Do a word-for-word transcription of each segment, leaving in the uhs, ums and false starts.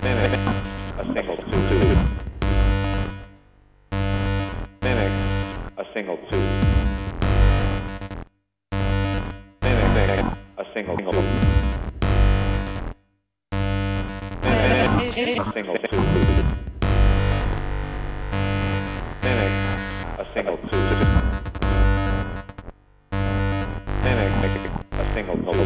Mimic, a single two. Mimic, a single two. Mimic, a single two. Mimic, a single two. Mimic, a single two. Mimic, a single two.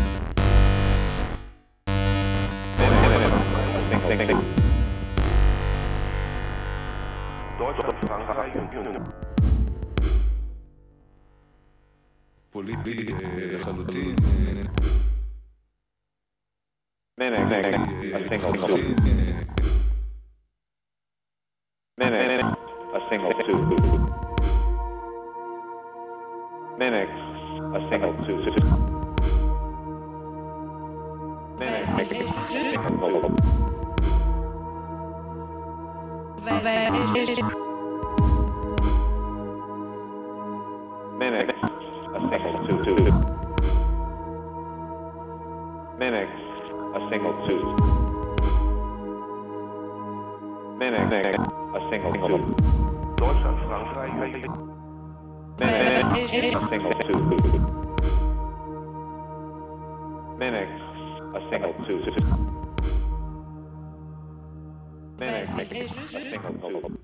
Deutschland, Frankreich und פוליטי לחלוטין. Mimic, a single two. Mimic, a single two. Mimic, a single two. Mimic, a single two. Mimic, a single two. Mimic, a single two. Mimic, a single two. Deutschland, Frankreich, Mimic, a single two. Mimic, a single two. Mimic, a single two.